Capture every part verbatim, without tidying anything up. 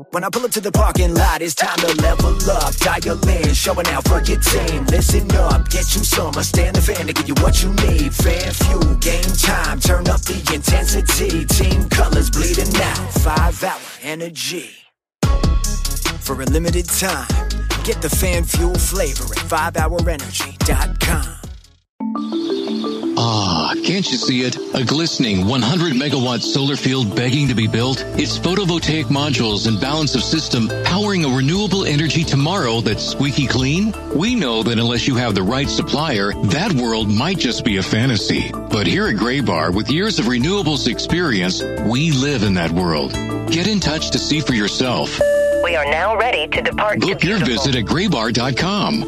When I pull up to the parking lot, it's time to level up. Dial in, showing out for your team. Listen up, get you some. I stand the fan to give you what you need. Fan fuel, game time, turn up the intensity. Team colors bleeding out, five hour energy. For a limited time, get the fan fuel flavor at five hour energy dot com. Ah, can't you see it? A glistening one hundred megawatt solar field begging to be built? Its photovoltaic modules and balance of system powering a renewable energy tomorrow that's squeaky clean? We know that unless you have the right supplier, that world might just be a fantasy. But here at Graybar, with years of renewables experience, we live in that world. Get in touch to see for yourself. We are now ready to depart. Book your visit at graybar dot com.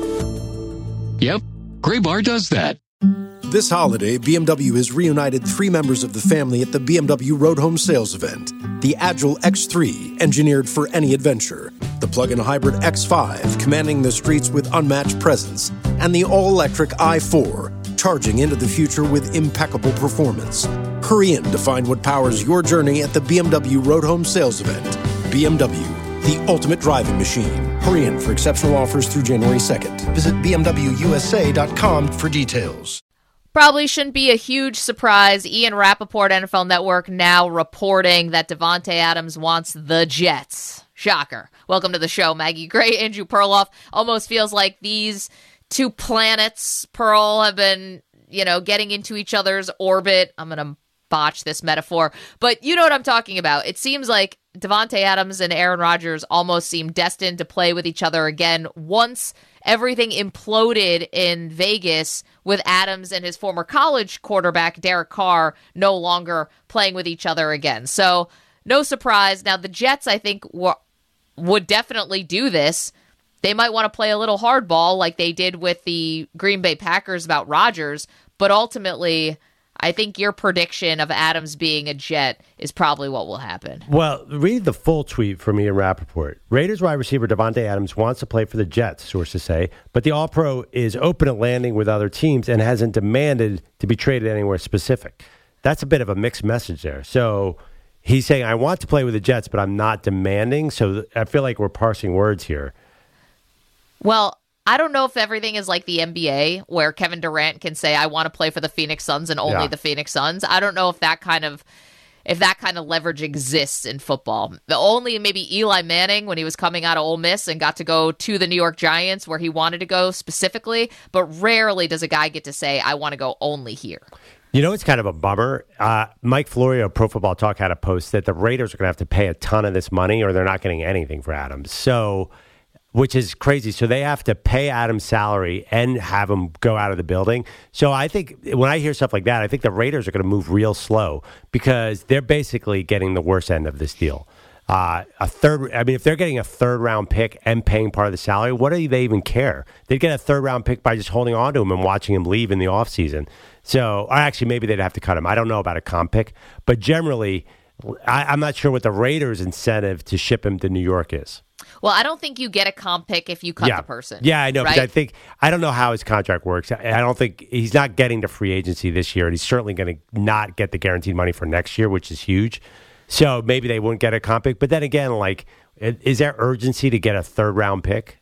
Yep, Graybar does that. This holiday, B M W has reunited three members of the family at the B M W Road Home Sales event. The Agile X three, engineered for any adventure. The plug-in hybrid X five, commanding the streets with unmatched presence. And the all-electric i four, charging into the future with impeccable performance. Hurry in to find what powers your journey at the B M W Road Home Sales event. B M W, the ultimate driving machine. Hurry in for exceptional offers through January second. Visit b m w u s a dot com for details. Probably shouldn't be a huge surprise. Ian Rappaport, N F L Network, now reporting that Davante Adams wants the Jets. Shocker. Welcome to the show, Maggie Gray, Andrew Perloff. Almost feels like these two planets, Pearl, have been, you know, getting into each other's orbit. I'm going to botch this metaphor, but you know what I'm talking about. It seems like Davante Adams and Aaron Rodgers almost seem destined to play with each other again once everything imploded in Vegas with Adams and his former college quarterback, Derek Carr, no longer playing with each other again. So no surprise. Now, the Jets, I think, w- would definitely do this. They might want to play a little hardball like they did with the Green Bay Packers about Rodgers, but ultimately, I think your prediction of Adams being a Jet is probably what will happen. Well, read the full tweet from Ian Rappaport. Raiders wide receiver Davante Adams wants to play for the Jets, sources say, but the All-Pro is open to landing with other teams and hasn't demanded to be traded anywhere specific. That's a bit of a mixed message there. So he's saying, I want to play with the Jets, but I'm not demanding. So I feel like we're parsing words here. Well, I don't know if everything is like the N B A where Kevin Durant can say, I want to play for the Phoenix Suns and only Yeah. the Phoenix Suns. I don't know if that kind of if that kind of leverage exists in football. The only maybe Eli Manning when he was coming out of Ole Miss and got to go to the New York Giants where he wanted to go specifically, but rarely does a guy get to say, I want to go only here. You know, it's kind of a bummer. Uh, Mike Florio, Pro Football Talk, had a post that the Raiders are going to have to pay a ton of this money or they're not getting anything for Adams. So... which is crazy. So they have to pay Adams' salary and have him go out of the building. So I think when I hear stuff like that, I think the Raiders are going to move real slow because they're basically getting the worst end of this deal. Uh, a third, I mean, if they're getting a third round pick and paying part of the salary, what do they even care? They'd get a third round pick by just holding on to him and watching him leave in the offseason. So, or actually, maybe they'd have to cut him. I don't know about a comp pick, but generally, I, I'm not sure what the Raiders' incentive to ship him to New York is. Well, I don't think you get a comp pick if you cut yeah. the person. Yeah, I know. Right? But I think I don't know how his contract works. I don't think he's not getting to free agency this year, and he's certainly going to not get the guaranteed money for next year, which is huge. So maybe they wouldn't get a comp pick. But then again, like, is there urgency to get a third round pick?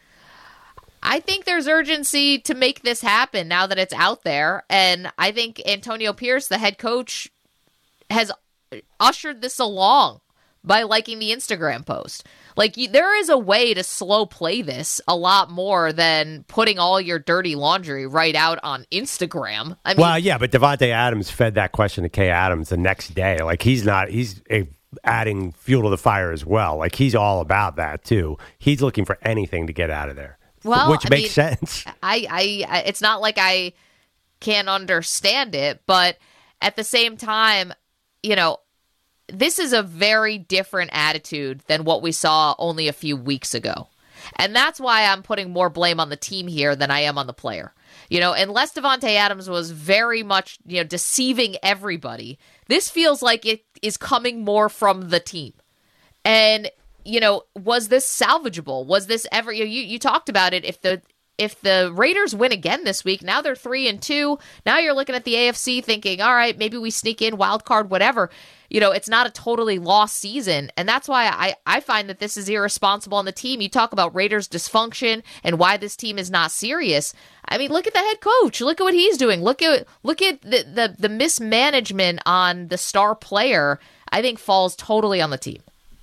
I think there's urgency to make this happen now that it's out there, and I think Antonio Pierce, the head coach, has ushered this along by liking the Instagram post. Like, you, there is a way to slow play this a lot more than putting all your dirty laundry right out on Instagram. I mean, well, yeah, but Davante Adams fed that question to Kay Adams the next day. Like, he's not, he's a, adding fuel to the fire as well. Like, he's all about that, too. He's looking for anything to get out of there, well, which I makes mean, sense. I, I, it's not like I can't understand it, but at the same time, you know, this is a very different attitude than what we saw only a few weeks ago. And that's why I'm putting more blame on the team here than I am on the player. You know, unless Davante Adams was very much, you know, deceiving everybody, this feels like it is coming more from the team. And, you know, was this salvageable? Was this ever, you, you talked about it, if the if the Raiders win again this week, now they're three and two. Now you're looking at the A F C thinking, all right, maybe we sneak in wild card, whatever. You know, it's not a totally lost season. And that's why I, I find that this is irresponsible on the team. You talk about Raiders dysfunction and why this team is not serious. I mean, look at the head coach. Look at what he's doing. Look at look at the, the, the mismanagement on the star player, I think falls totally on the team.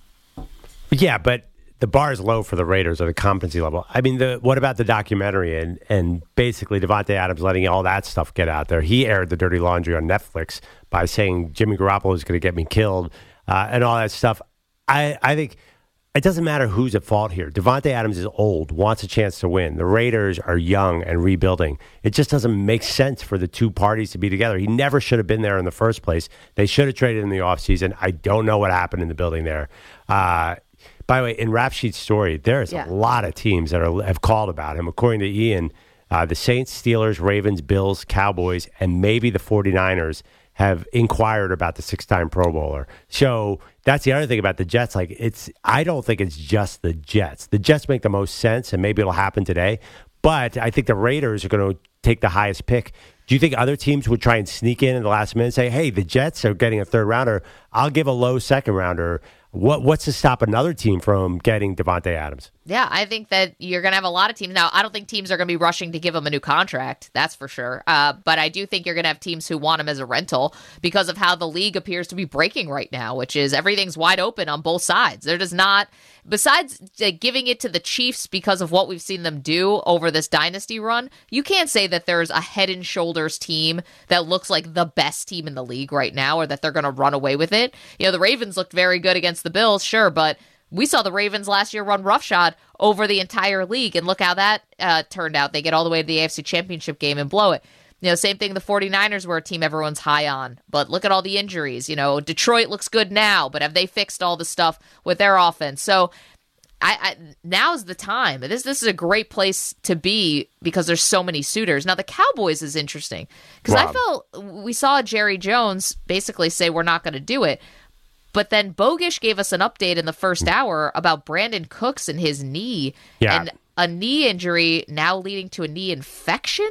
Yeah, but the bar is low for the Raiders at the competency level. I mean, the what about the documentary and, and basically Davante Adams letting all that stuff get out there? He aired the dirty laundry on Netflix by saying Jimmy Garoppolo is going to get me killed uh, and all that stuff. I, I think it doesn't matter who's at fault here. Davante Adams is old, wants a chance to win. The Raiders are young and rebuilding. It just doesn't make sense for the two parties to be together. He never should have been there in the first place. They should have traded in the offseason. I don't know what happened in the building there. Uh By the way, in Rap Sheet's story, there's yeah. a lot of teams that are, have called about him. According to Ian, uh, the Saints, Steelers, Ravens, Bills, Cowboys, and maybe the 49ers have inquired about the six-time Pro Bowler. So that's the other thing about the Jets. Like, it's, I don't think it's just the Jets. The Jets make the most sense, and maybe it'll happen today. But I think the Raiders are going to take the highest pick. Do you think other teams would try and sneak in in the last minute and say, hey, the Jets are getting a third rounder, I'll give a low second rounder? What What's to stop another team from getting Davante Adams? Yeah, I think that you're going to have a lot of teams. Now, I don't think teams are going to be rushing to give him a new contract. That's for sure. Uh, but I do think you're going to have teams who want him as a rental because of how the league appears to be breaking right now, which is everything's wide open on both sides. There does not, besides uh, giving it to the Chiefs because of what we've seen them do over this dynasty run, you can't say that there's a head and shoulders team that looks like the best team in the league right now or that they're going to run away with it. You know, the Ravens looked very good against the Bills, sure, but we saw the Ravens last year run roughshod over the entire league, and look how that uh, turned out. They get all the way to the A F C Championship game and blow it. You know, same thing, the 49ers were a team everyone's high on, but look at all the injuries. You know, Detroit looks good now, but have they fixed all the stuff with their offense? So I, I now's the time. This this is a great place to be because there's so many suitors. Now, the Cowboys is interesting because I felt we saw Jerry Jones basically say we're not going to do it. But then Bogish gave us an update in the first hour about Brandon Cooks and his knee yeah. and a knee injury now leading to a knee infection.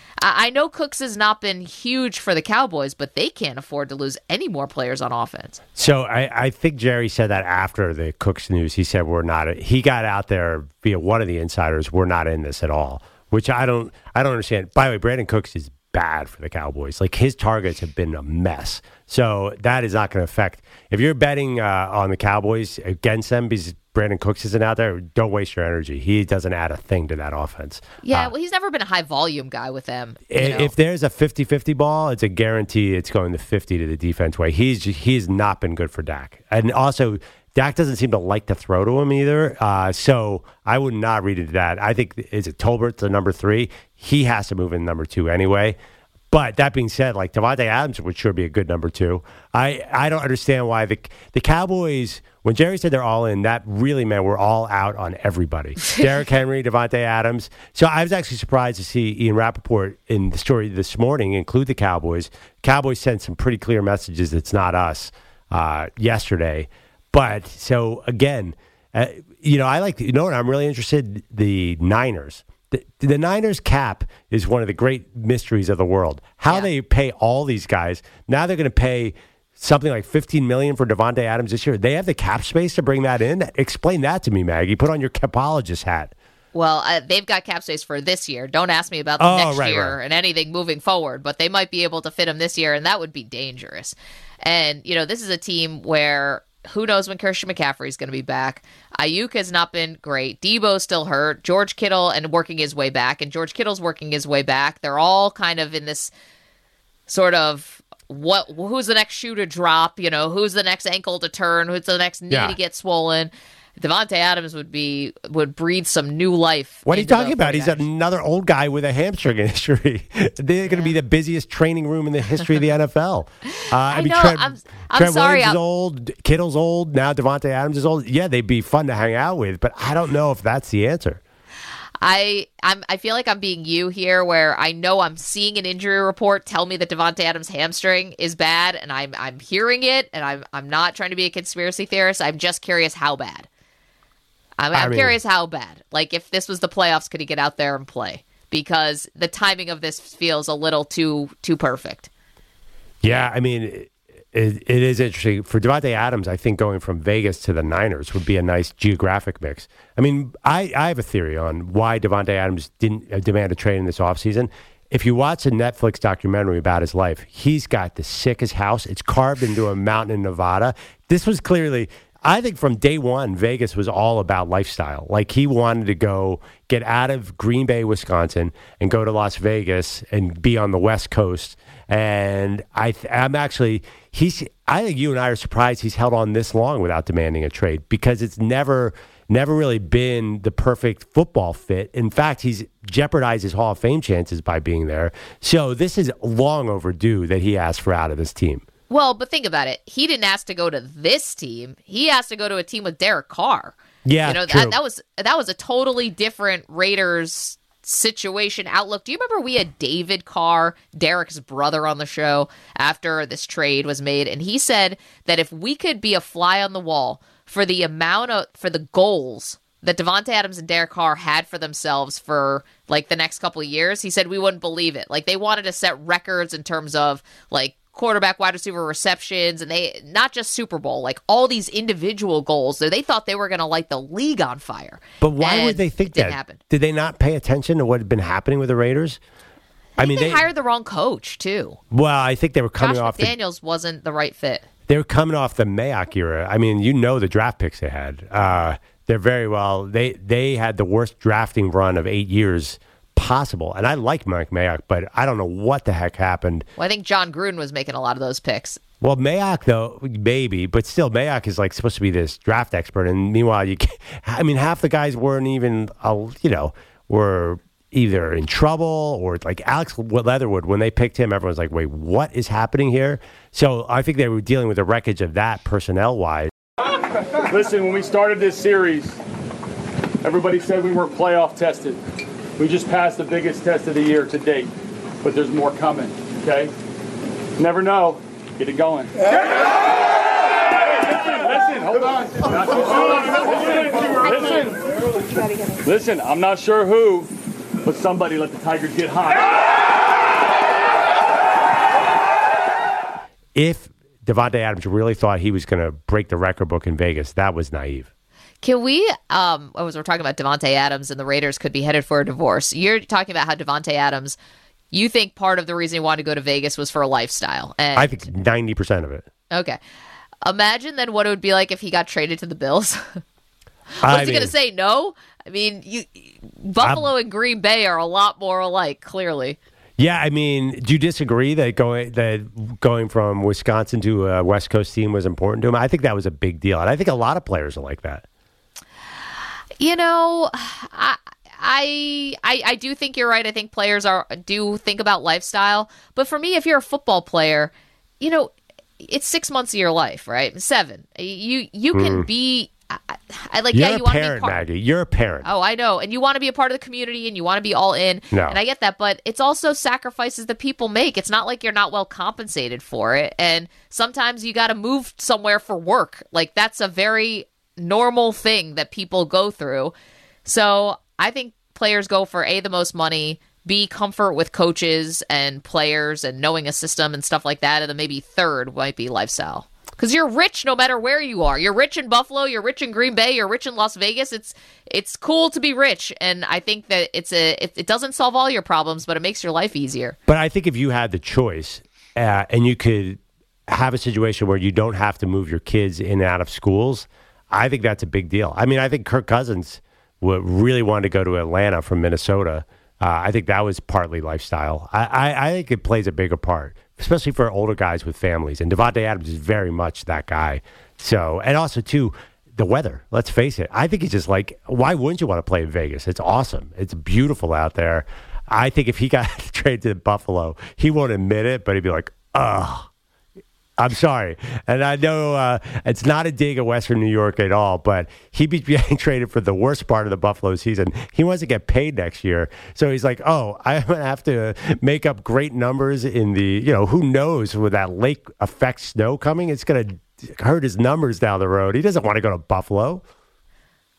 I know Cooks has not been huge for the Cowboys, but they can't afford to lose any more players on offense. So I, I think Jerry said that after the Cooks news. He said we're not. He got out there via one of the insiders. We're not in this at all, which I don't. I don't understand. By the way, Brandon Cooks is bad for the Cowboys. Like, his targets have been a mess. So that is not going to affect. If you're betting uh, on the Cowboys against them because Brandon Cooks isn't out there, don't waste your energy. He doesn't add a thing to that offense. Yeah, uh, well, he's never been a high volume guy with them. If, if there's a fifty-fifty ball, it's a guarantee it's going the fifty to the defense way. He's he's not been good for Dak. And also, Dak doesn't seem to like to throw to him either. Uh, so I would not read into that. I think, is it Tolbert the number three? He has to move in number two anyway. But that being said, like, Davante Adams would sure be a good number two. I, I don't understand why the the Cowboys, when Jerry said they're all in, that really meant we're all out on everybody. Derrick Henry, Davante Adams. So I was actually surprised to see Ian Rappaport in the story this morning include the Cowboys. Cowboys sent some pretty clear messages. It's not us uh, yesterday. But so again, uh, you know, I like, you know what, I'm really interested, the Niners. The, the Niners cap is one of the great mysteries of the world. How yeah. they pay all these guys. Now they're going to pay something like fifteen million dollars for Davante Adams this year. They have the cap space to bring that in? Explain that to me, Maggie. Put on your capologist hat. Well, uh, they've got cap space for this year. Don't ask me about the oh, next right, year right. and anything moving forward, but they might be able to fit him this year, and that would be dangerous. And, you know, this is a team where who knows when Christian McCaffrey is going to be back. Ayuk has not been great. Debo's still hurt. George Kittle and working his way back, and George Kittle's working his way back. They're all kind of in this sort of what? Who's the next shoe to drop? You know, who's the next ankle to turn? Who's the next knee yeah. to get swollen? Davante Adams would be would breathe some new life. What are you talking about? He's another old guy with a hamstring injury. They're going to yeah. be the busiest training room in the history of the N F L. Uh, I, I mean, know. Trent, I'm, I'm Trent sorry. Williams I'm, is old. Kittle's old. Now Davante Adams is old. Yeah, they'd be fun to hang out with, but I don't know if that's the answer. I I'm I feel like I'm being you here, where I know I'm seeing an injury report tell me that Davante Adams' hamstring is bad, and I'm I'm hearing it, and I'm I'm not trying to be a conspiracy theorist. I'm just curious how bad. I mean, I'm I mean, curious how bad. Like, if this was the playoffs, could he get out there and play? Because the timing of this feels a little too too perfect. Yeah, I mean, it, it is interesting. For Davante Adams, I think going from Vegas to the Niners would be a nice geographic mix. I mean, I, I have a theory on why Davante Adams didn't uh, demand a trade in this offseason. If you watch a Netflix documentary about his life, he's got the sickest house. It's carved into a mountain in Nevada. This was clearly... I think from day one, Vegas was all about lifestyle. Like, he wanted to go get out of Green Bay, Wisconsin, and go to Las Vegas and be on the West Coast. And I, th- I'm actually, he's. I think you and I are surprised he's held on this long without demanding a trade, because it's never, never really been the perfect football fit. In fact, he's jeopardized his Hall of Fame chances by being there. So this is long overdue that he asked for out of this team. Well, but think about it. He didn't ask to go to this team. He asked to go to a team with Derek Carr. Yeah, you know true. that, that was that was a totally different Raiders situation outlook. Do you remember we had David Carr, Derek's brother, on the show after this trade was made, and he said that if we could be a fly on the wall for the amount of for the goals that Davante Adams and Derek Carr had for themselves for like the next couple of years, he said we wouldn't believe it. Like, they wanted to set records in terms of like quarterback, wide receiver receptions, and they not just Super Bowl, like all these individual goals. They thought they were going to light the league on fire. But why and would they think it didn't that? Happen. Did they not pay attention to what had been happening with the Raiders? I, I mean, they, they hired the wrong coach too. Well, I think they were coming Josh off. McDaniels the, wasn't the right fit. They were coming off the Mayock era. I mean, you know the draft picks they had. Uh, they're very well. They they had the worst drafting run of eight years possible. And I like Mike Mayock, but I don't know what the heck happened. Well, I think John Gruden was making a lot of those picks. Well, Mayock, though, maybe, but still, Mayock is like supposed to be this draft expert. And meanwhile, you can't, I mean, half the guys weren't even, uh, you know, were either in trouble or like Alex Leatherwood. When they picked him, everyone's like, wait, what is happening here? So I think they were dealing with the wreckage of that personnel-wise. Listen, when we started this series, everybody said we weren't playoff tested. We just passed the biggest test of the year to date, but there's more coming, okay? Never know. Get it going. Hey, listen, listen, hold on. Listen, listen, listen, I'm not sure who, but somebody let the Tigers get hot. If Davante Adams really thought he was going to break the record book in Vegas, that was naive. Can we, um, as we're talking about Davante Adams and the Raiders could be headed for a divorce, you're talking about how Davante Adams, you think part of the reason he wanted to go to Vegas was for a lifestyle. And, I think ninety percent of it. Okay. Imagine then what it would be like if he got traded to the Bills. Was I he mean, going to say no? I mean, you, Buffalo I'm, and Green Bay are a lot more alike, clearly. Yeah, I mean, do you disagree that going that going from Wisconsin to a West Coast team was important to him? I think that was a big deal, and I think a lot of players are like that. You know, I, I I I do think you're right. I think players are do think about lifestyle. But for me, if you're a football player, you know, it's six months of your life, right? Seven. You you can mm. be. I, I like. You're yeah, a you want parent, to be part. Maggie. You're a parent. Oh, I know, and you want to be a part of the community, and you want to be all in. No. And I get that, but it's also sacrifices that people make. It's not like you're not well compensated for it, and sometimes you got to move somewhere for work. Like that's a very normal thing that people go through. So I think players go for A, the most money, B, comfort with coaches and players and knowing a system and stuff like that, and then maybe third might be lifestyle. Because you're rich no matter where you are. You're rich in Buffalo, you're rich in Green Bay, you're rich in Las Vegas. It's it's cool to be rich, and I think that it's a it, it doesn't solve all your problems, but it makes your life easier. But I think if you had the choice uh, and you could have a situation where you don't have to move your kids in and out of schools, I think that's a big deal. I mean, I think Kirk Cousins would really wanted to go to Atlanta from Minnesota. Uh, I think that was partly lifestyle. I, I, I think it plays a bigger part, especially for older guys with families. And Davante Adams is very much that guy. So, and also, too, the weather. Let's face it. I think he's just like, why wouldn't you want to play in Vegas? It's awesome. It's beautiful out there. I think if he got traded to Buffalo, he won't admit it, but he'd be like, ugh. I'm sorry. And I know uh, it's not a dig at Western New York at all, but he'd be getting traded for the worst part of the Buffalo season. He wants to get paid next year. So he's like, oh, I'm going to have to make up great numbers in the, you know, who knows with that lake effect snow coming, it's going to hurt his numbers down the road. He doesn't want to go to Buffalo.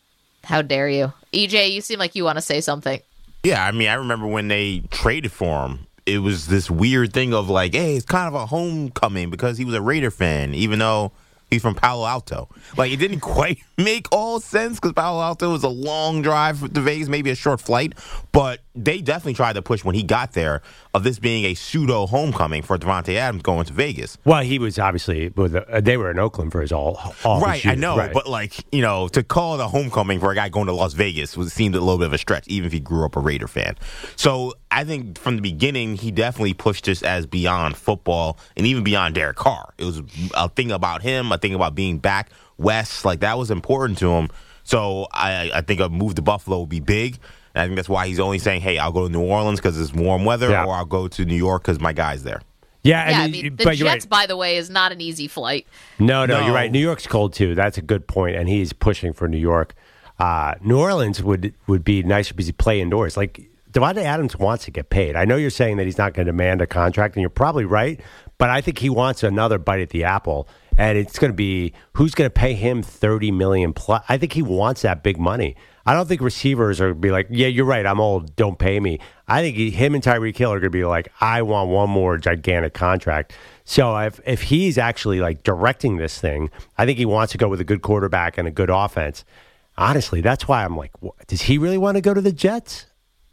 How dare you? E J, you seem like you want to say something. Yeah, I mean, I remember when they traded for him, it was this weird thing of like, hey, it's kind of a homecoming because he was a Raider fan, even though he's from Palo Alto. Like, it didn't quite make all sense because Palo Alto was a long drive to Vegas, maybe a short flight. But they definitely tried to push when he got there of this being a pseudo homecoming for Davante Adams going to Vegas. Well, he was obviously with a, they were in Oakland for his all, all right. his years, I know, right. But like you know, to call it a homecoming for a guy going to Las Vegas was seemed a little bit of a stretch, even if he grew up a Raider fan. So I think from the beginning, he definitely pushed this as beyond football and even beyond Derek Carr. It was a thing about him, a thing about being back west, like that was important to him. So I, I think a move to Buffalo would be big. And I think that's why he's only saying, hey, I'll go to New Orleans because it's warm weather, yeah. or I'll go to New York because my guy's there. Yeah, Yeah, I I mean, mean, the but you're Jets, right. by the way, is not an easy flight. No, no, No. you're right. New York's cold, too. That's a good point, and he's pushing for New York. Uh, New Orleans would, would be nicer because he play indoors. Like, Davante Adams wants to get paid. I know you're saying that he's not going to demand a contract, and you're probably right, but I think he wants another bite at the apple, and it's going to be who's going to pay him thirty million dollars plus. I think he wants that big money. I don't think receivers are going to be like, yeah, you're right, I'm old, don't pay me. I think he, him and Tyreek Hill are going to be like, I want one more gigantic contract. So if if he's actually like directing this thing, I think he wants to go with a good quarterback and a good offense. Honestly, that's why I'm like, what, does he really want to go to the Jets?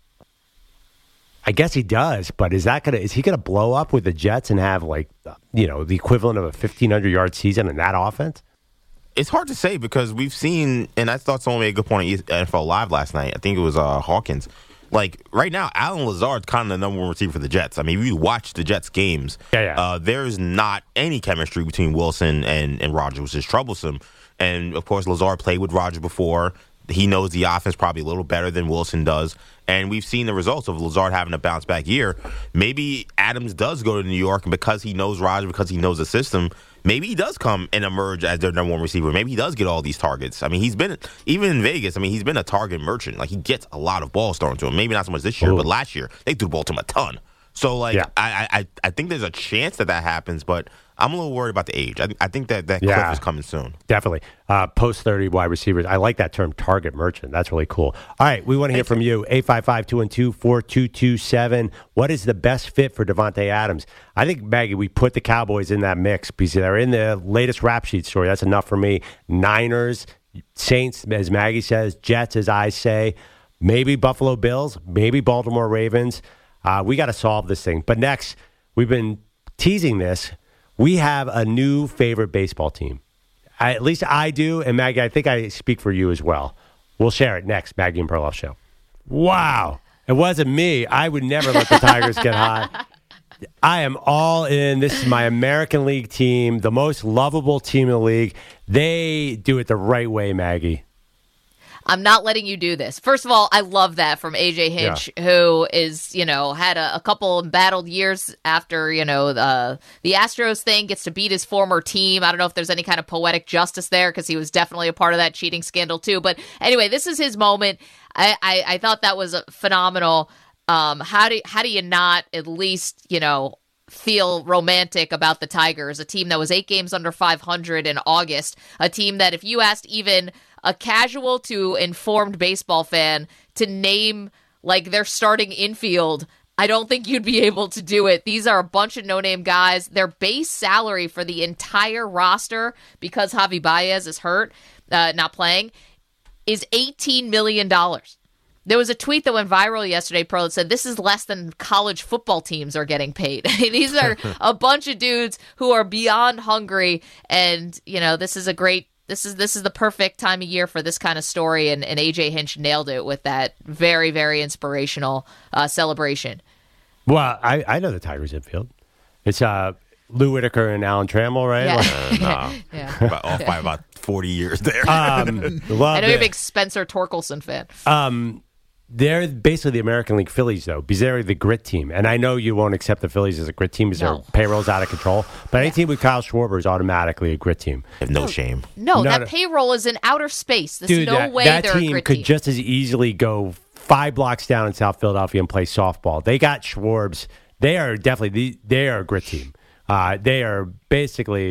I guess he does, but is that gonna is he gonna blow up with the Jets and have like you know the equivalent of a fifteen hundred yard season in that offense? It's hard to say because we've seen, and I thought someone made a good point on N F L Live last night. I think it was uh, Hawkins. Like, right now, Alan Lazard's kind of the number one receiver for the Jets. I mean, if you watch the Jets games, yeah, yeah. Uh, there's not any chemistry between Wilson and, and Rodgers, which is troublesome. And, of course, Lazard played with Rodgers before. He knows the offense probably a little better than Wilson does. And we've seen the results of Lazard having a bounce-back year. Maybe Adams does go to New York, and because he knows Rodgers, because he knows the system, maybe he does come and emerge as their number one receiver. Maybe he does get all these targets. I mean, he's been, even in Vegas, I mean, he's been a target merchant. Like, he gets a lot of balls thrown to him. Maybe not so much this year, Ooh. but last year, they threw the ball to him a ton. So, like, Yeah. I, I I think there's a chance that that happens, but I'm a little worried about the age. I, I think that that cliff Yeah. is coming soon. Definitely. Uh, post thirty wide receivers. I like that term, target merchant. That's really cool. All right, we want to hear from you. eight five five, two one two, four two two seven. What is the best fit for Davante Adams? I think, Maggie, we put the Cowboys in that mix because they're in the latest rap sheet story. That's enough for me. Niners, Saints, as Maggie says, Jets, as I say, maybe Buffalo Bills, maybe Baltimore Ravens. Uh, we got to solve this thing. But next, we've been teasing this. We have a new favorite baseball team. I, at least I do. And Maggie, I think I speak for you as well. We'll share it next. Maggie and Perloff Show. Wow. It wasn't me. I would never let the Tigers get hot. I am all in. This is my American League team, the most lovable team in the league. They do it the right way, Maggie. I'm not letting you do this. First of all, I love that from A J Hinch, yeah. who is, you know, had a, a couple embattled years after, you know, the the Astros thing, gets to beat his former team. I don't know if there's any kind of poetic justice there because he was definitely a part of that cheating scandal too. But anyway, this is his moment. I, I, I thought that was phenomenal. Um, how do how do you not at least, you know, feel romantic about the Tigers, a team that was eight games under five hundred in August, a team that if you asked even a casual to informed baseball fan to name like their starting infield, I don't think you'd be able to do it. These are a bunch of no-name guys. Their base salary for the entire roster, because Javi Baez is hurt, uh, not playing, is eighteen million dollars. There was a tweet that went viral yesterday, Pearl, that said this is less than college football teams are getting paid. These are a bunch of dudes who are beyond hungry, and you know this is a great This is this is the perfect time of year for this kind of story, and, and A J Hinch nailed it with that very, very inspirational uh, celebration. Well, I, I know the Tigers infield. It's uh, Lou Whitaker and Alan Trammell, right? Yeah. Uh, no. yeah. About, off by about forty years there. Um, love I know you're a it. big Spencer Torkelson fan. Um, they're basically the American League Phillies, though, because they're the grit team. And I know you won't accept the Phillies as a grit team because No. their payroll's out of control. But any team with Kyle Schwarber is automatically a grit team. Have no shame. No, No, that no. payroll is in outer space. There's Dude, no that, way that they're a team grit could team. just as easily go five blocks down in South Philadelphia and play softball. They got Schwarbs. They are definitely the, they are a grit team. Uh, they are basically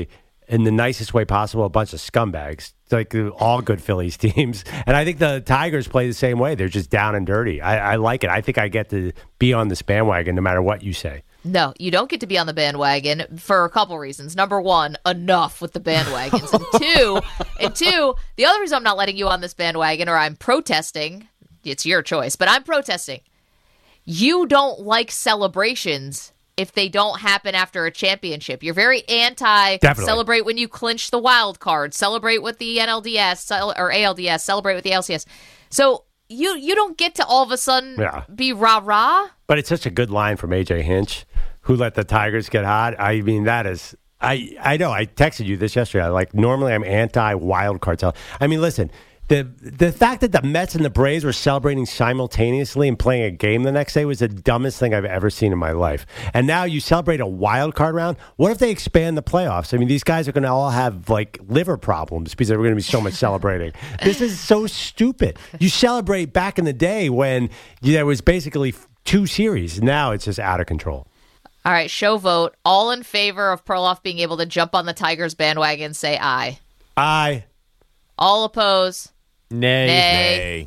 in the nicest way possible, a bunch of scumbags, like all good Phillies teams. And I think the Tigers play the same way. They're just down and dirty. I, I like it. I think I get to be on this bandwagon no matter what you say. No, you don't get to be on the bandwagon for a couple reasons. Number one, enough with the bandwagons. and two, and two, the other reason I'm not letting you on this bandwagon, or I'm protesting, it's your choice, but I'm protesting. You don't like celebrations if they don't happen after a championship. You're very anti Definitely. Celebrate when you clinch the wild card, celebrate with the N L D S or A L D S, celebrate with the L C S. So you you don't get to all of a sudden yeah. be rah-rah. But it's such a good line from A J Hinch, who let the Tigers get hot. I mean, that is, I, I know, I texted you this yesterday. Like, normally I'm anti-wild card. I mean, listen, the the fact that the Mets and the Braves were celebrating simultaneously and playing a game the next day was the dumbest thing I've ever seen in my life. And now you celebrate a wild card round? What if they expand the playoffs? I mean, these guys are going to all have, like, liver problems because there's going to be so much celebrating. This is so stupid. You celebrate back in the day when there was basically two series. Now it's just out of control. All right, show vote. All in favor of Perloff being able to jump on the Tigers bandwagon, say aye. Aye. All oppose. Nay. Nay. Nay.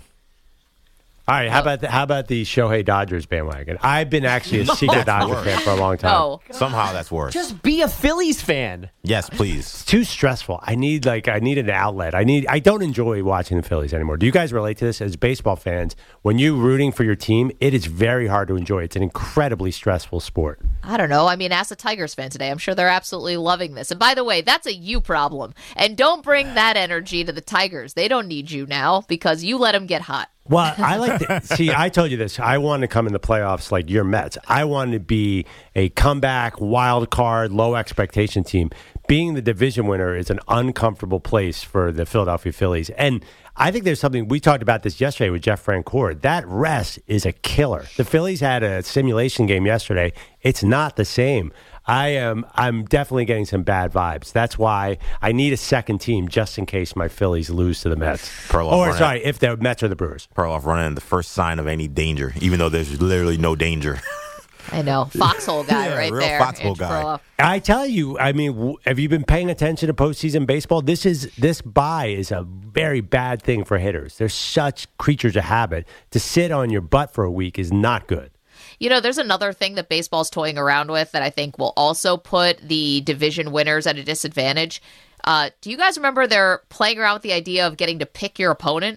All right, how about the, how about the Shohei Dodgers bandwagon? I've been actually a secret Dodger fan for a long time. No. Somehow that's worse. Just be a Phillies fan. Yes, please. It's too stressful. I need like I need an outlet. I need I don't enjoy watching the Phillies anymore. Do you guys relate to this as baseball fans? When you're rooting for your team, it is very hard to enjoy. It's an incredibly stressful sport. I don't know. I mean, ask a Tigers fan today. I'm sure they're absolutely loving this. And by the way, that's a you problem. And don't bring that energy to the Tigers. They don't need you now because you let them get hot. Well, I like to see. I told you this. I wanted to come in the playoffs like your Mets. I wanted to be a comeback, wild card, low expectation team. Being the division winner is an uncomfortable place for the Philadelphia Phillies. And I think there's something, we talked about this yesterday with Jeff Francoeur. That rest is a killer. The Phillies had a simulation game yesterday. It's not the same. I am. I'm definitely getting some bad vibes. That's why I need a second team just in case my Phillies lose to the Mets. Perloff or running- sorry, if the Mets or the Brewers. Perloff running the first sign of any danger, even though there's literally no danger. I know. Foxhole guy Yeah, right real there. foxhole Andrew guy. Perloff. I tell you, I mean, w- have you been paying attention to postseason baseball? This is this bye is a very bad thing for hitters. They're such creatures of habit. To sit on your butt for a week is not good. You know, there's another thing that baseball's toying around with that I think will also put the division winners at a disadvantage. Uh, do you guys remember they're playing around with the idea of getting to pick your opponent?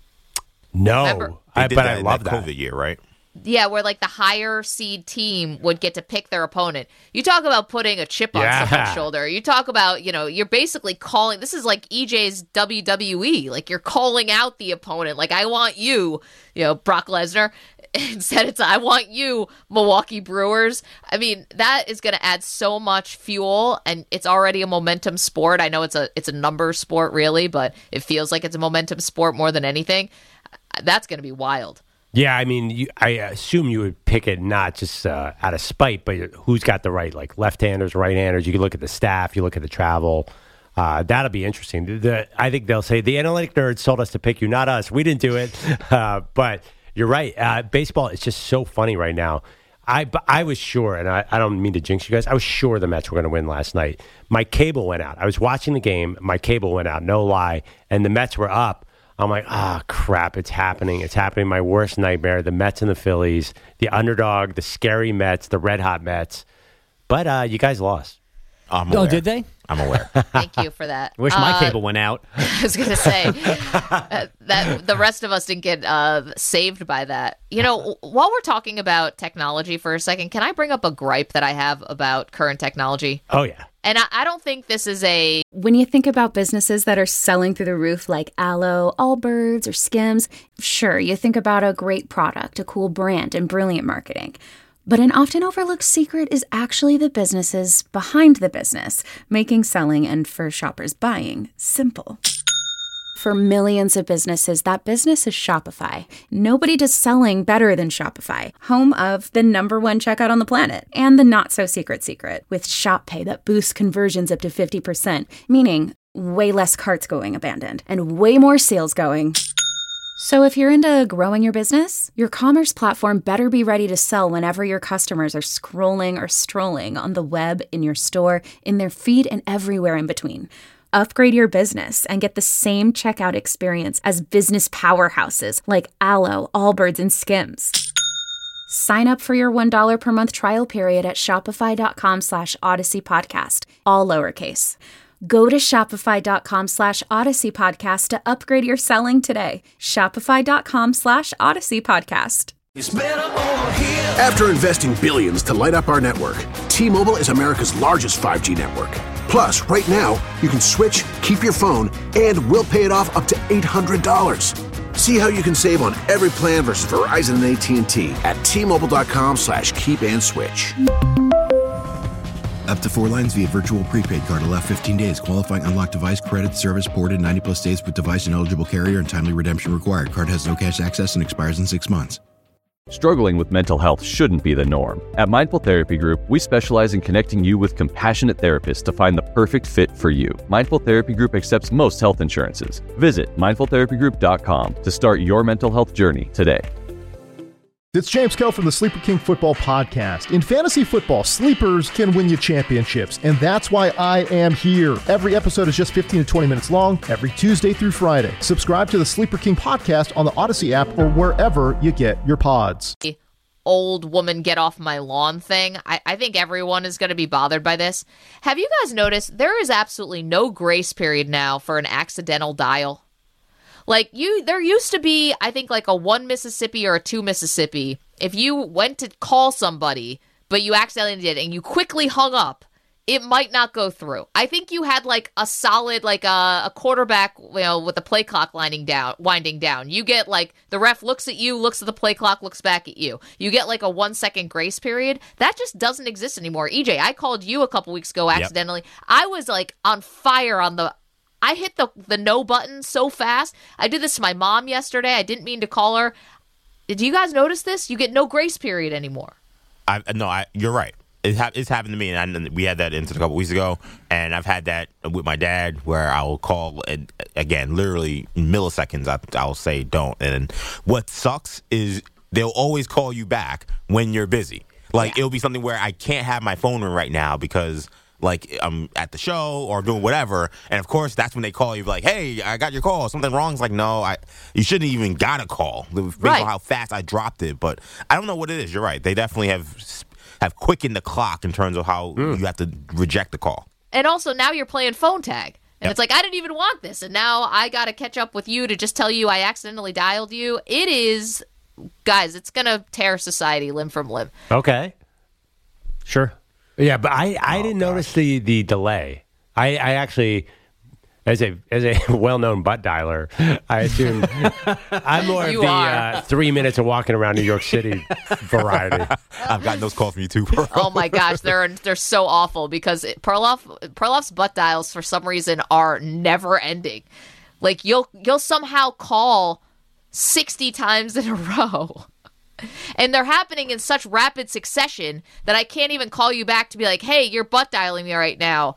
No, Remember- I, They did but that I in love that that. COVID year, right? Yeah, where like the higher seed team would get to pick their opponent. You talk about putting a chip on Yeah. someone's shoulder. You talk about, you know, you're basically calling, this is like E J's W W E. Like you're calling out the opponent. Like, I want you, you know, Brock Lesnar. Instead, it's I want you, Milwaukee Brewers. I mean, that is going to add so much fuel, and it's already a momentum sport. I know it's a it's a number sport, really, but it feels like it's a momentum sport more than anything. That's going to be wild. Yeah, I mean, you, I assume you would pick it not just uh, out of spite, but who's got the right, like left-handers, right-handers. You can look at the staff, you look at the travel. Uh, that'll be interesting. The, the, I think they'll say the analytic nerds told us to pick you, not us. We didn't do it, uh, but you're right. Uh, baseball is just so funny right now. I, I was sure, and I, I don't mean to jinx you guys, I was sure the Mets were going to win last night. My cable went out. I was watching the game. My cable went out, no lie, and the Mets were up. I'm like, ah, crap, it's happening. It's happening. My worst nightmare, the Mets and the Phillies, the underdog, the scary Mets, the red-hot Mets. But uh, you guys lost. I'm Oh, aware. did they? I'm aware. Thank you for that. Wish my Uh, cable went out. I was going to say uh, that the rest of us didn't get uh, saved by that. You know, while we're talking about technology for a second, can I bring up a gripe that I have about current technology? Oh, yeah. And I, I don't think this is a When you think about businesses that are selling through the roof like Aloe, Allbirds, or Skims, sure, you think about a great product, a cool brand, and brilliant marketing. But an often overlooked secret is actually the businesses behind the business, making selling and for shoppers buying simple. For millions of businesses, that business is Shopify. Nobody does selling better than Shopify, home of the number one checkout on the planet and the not-so-secret secret with Shop Pay that boosts conversions up to fifty percent, meaning way less carts going abandoned and way more sales going So if you're into growing your business, your commerce platform better be ready to sell whenever your customers are scrolling or strolling on the web, in your store, in their feed, and everywhere in between. Upgrade your business and get the same checkout experience as business powerhouses like Allo, Allbirds, and Skims. Sign up for your one dollar per month trial period at shopify.com slash Odyssey Podcast, all lowercase. Go to shopify.com slash Odyssey Podcast to upgrade your selling today. Shopify.com slash Odyssey Podcast. After investing billions to light up our network, T-Mobile is America's largest five G network. Plus, right now, you can switch, keep your phone, and we'll pay it off up to eight hundred dollars. See how you can save on every plan versus Verizon and A T and T at T-Mobile.com slash keep and switch. Up to four lines via virtual prepaid card. Allow fifteen days. Qualifying unlocked device credit service ported ninety plus days with device and eligible carrier and timely redemption required. Card has no cash access and expires in six months. Struggling with mental health shouldn't be the norm. At Mindful Therapy Group, we specialize in connecting you with compassionate therapists to find the perfect fit for you. Mindful Therapy Group accepts most health insurances. Visit mindful therapy group dot com to start your mental health journey today. It's James Coe from the Sleeper King Football Podcast. In fantasy football, sleepers can win you championships, and that's why I am here. Every episode is just fifteen to twenty minutes long, every Tuesday through Friday. Subscribe to the Sleeper King Podcast on the Odyssey app or wherever you get your pods. Old woman get off my lawn thing. I, I think everyone is going to be bothered by this. Have you guys noticed there is absolutely no grace period now for an accidental dial? Like, you, there used to be, I think, like a one Mississippi or a two Mississippi. If you went to call somebody, but you accidentally did, and you quickly hung up, it might not go through. I think you had, like, a solid, like, a, a quarterback, you know, with the play clock winding down, winding down. You get, like, the ref looks at you, looks at the play clock, looks back at you. You get, like, a one-second grace period. That just doesn't exist anymore. E J, I called you a couple weeks ago accidentally. Yep. I was, like, on fire on the... I hit the the no button so fast. I did this to my mom yesterday. I didn't mean to call her. Did you guys notice this? You get no grace period anymore. I no, I you're right. It ha- it's happened to me, and I, we had that incident a couple weeks ago, and I've had that with my dad, where I will call, and again, literally milliseconds, I, I'll say don't. And what sucks is they'll always call you back when you're busy. Like, yeah. It'll be something where I can't have my phone ring right now because... like I'm at the show or doing whatever, and of course that's when they call you like, hey, I got your call, something wrong. It's like, no, I you shouldn't even got a call based right. on how fast I dropped it. But I don't know what it is. You're right, they definitely have have quickened the clock in terms of how mm. you have to reject the call. And also now you're playing phone tag, and yep. it's like, I didn't even want this, and now I got to catch up with you to just tell you I accidentally dialed you. It is, guys, it's gonna tear society limb from limb. Okay, sure. Yeah, but I, I oh, didn't gosh. notice the, the delay. I, I actually, as a as a well-known butt dialer, I assume I'm more you of the uh, three minutes of walking around New York City variety. I've gotten those calls from you too, Pearl. Oh my gosh, they're they're so awful because Perloff Perloff's butt dials for some reason are never ending. Like you'll you'll somehow call sixty times in a row. And they're happening in such rapid succession that I can't even call you back to be like, hey, you're butt dialing me right now.